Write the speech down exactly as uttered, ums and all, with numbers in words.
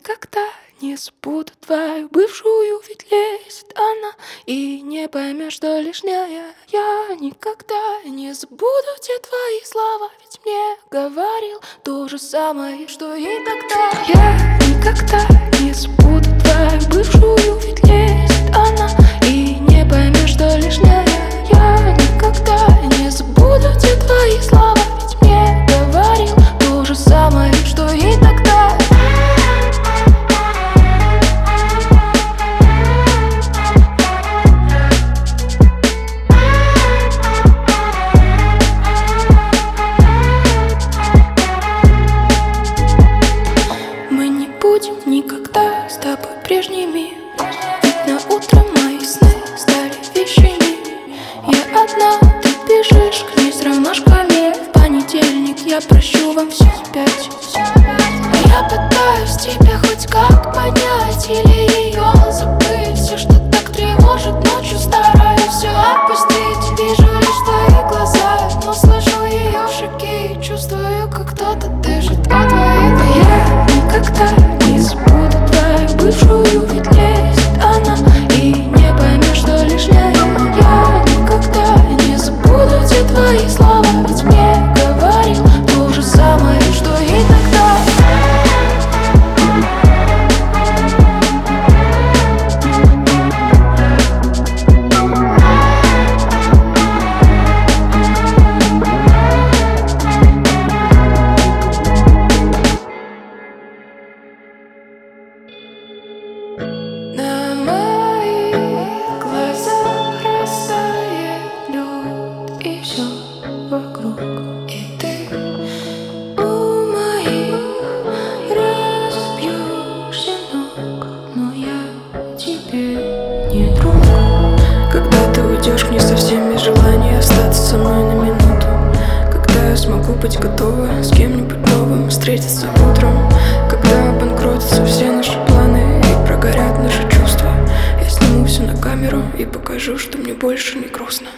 никогда не забуду твою бывшую, ведь лезет она, и не поймешь, что лишняя. Я никогда не забуду те твои слова, ведь мне говорил то же самое, что и тогда. Я никогда не забуду твою бывшую, ведь лезет она, и не поймешь, что лишняя. Я никогда не забуду те твои слова, ведь мне говорил то же самое, что и тогда. Мы не будем никогда с тобой прежними, ведь на утро мои сны стали вещами. Я одна, ты бежишь к ней с ромашками. В понедельник я прощу вам все опять. Я пытаюсь тебя хоть как понять или ее забыть. Все, что так тревожит ночью, стараюсь все отпустить. Вижу лишь твои глаза, но слышу ее шаги, чувствую, как кто-то дышит по твоей руке. Я никогда не забуду твою бывшую, ведь лезет она, и не поймешь, что лишняя. Я никогда не забуду те твои слова, ведь мне говорил то же самое, что и тогда. На моих глазах растает лед, и все вокруг, и ты у моих разбьешься ног, но я тебе не друг. Когда ты уйдешь, мне совсем без желания остаться со мной на минуту. Когда я смогу быть готова с кем-нибудь новым встретиться утром. Когда обанкротятся все наши планы и прогорят наши чувства, я сниму все на камеру и покажу, что мне больше не грустно.